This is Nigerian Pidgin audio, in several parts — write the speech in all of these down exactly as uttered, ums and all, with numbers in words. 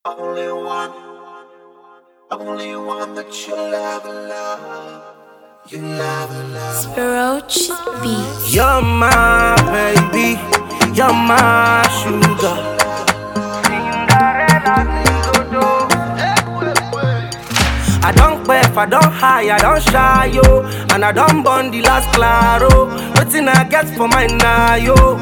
Only one, only one that you'll ever love. You'll ever love. Spiroach Beats. You're my baby, you're my sugar. I don't quaff, I don't high, I don't shy, yo. And I don't burn the last claro. Nothing I get for my now, yo.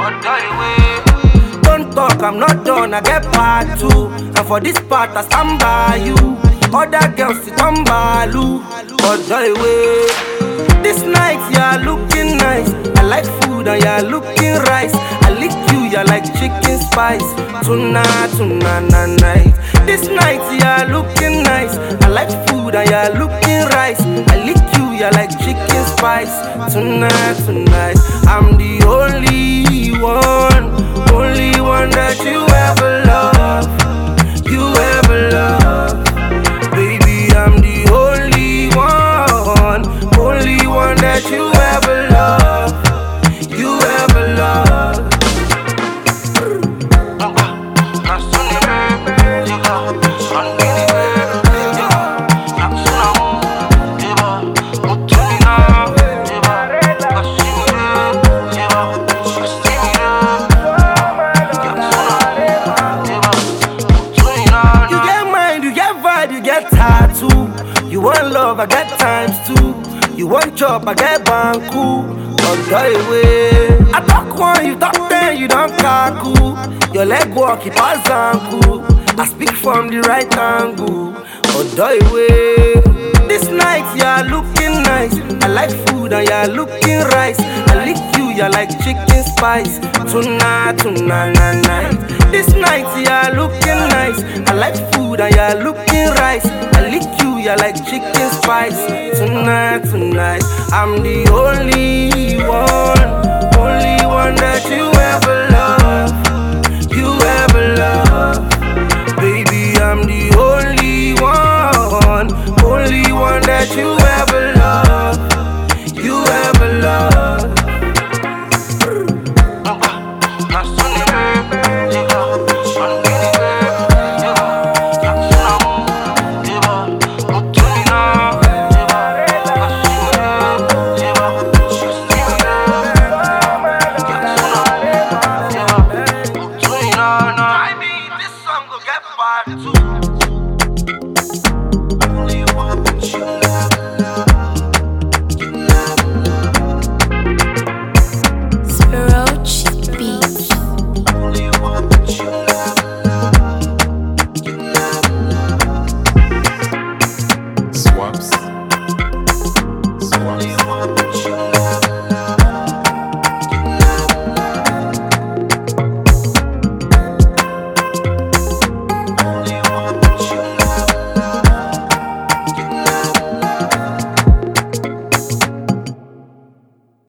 Don't talk, I'm not done, I get part two. And for this part, I stand by you. Other girls sit on balu. But the way this night, you're looking nice. I like food and you're looking rice. I lick you, you're like chicken spice. Tonight, tonight, night. This night, you're looking nice. I like food and you're looking rice. I lick you, you're like chicken spice. Tonight, tonight, I'm the only one, only one that you ever love, you ever love. Baby, I'm the only one, only one that you ever love, you ever love. You want love, I get times two. You want chop, I get banku. But the way I talk one, you talk ten, you don't kaku. Your leg walk, it pass anku. I speak from the right angle. But the way this night, you're looking nice. I like food and you're looking rice. I lick you, you're like chicken spice. Tonight, tonight, night, night. This night, you're looking nice. I like food and you're looking rice. I lick you, you're like chicken spice. Tonight, tonight, I'm the only one, only one that you ever love, you ever love. Baby, I'm the only one, only one that you ever love, you ever love. I mean, this song will get part two.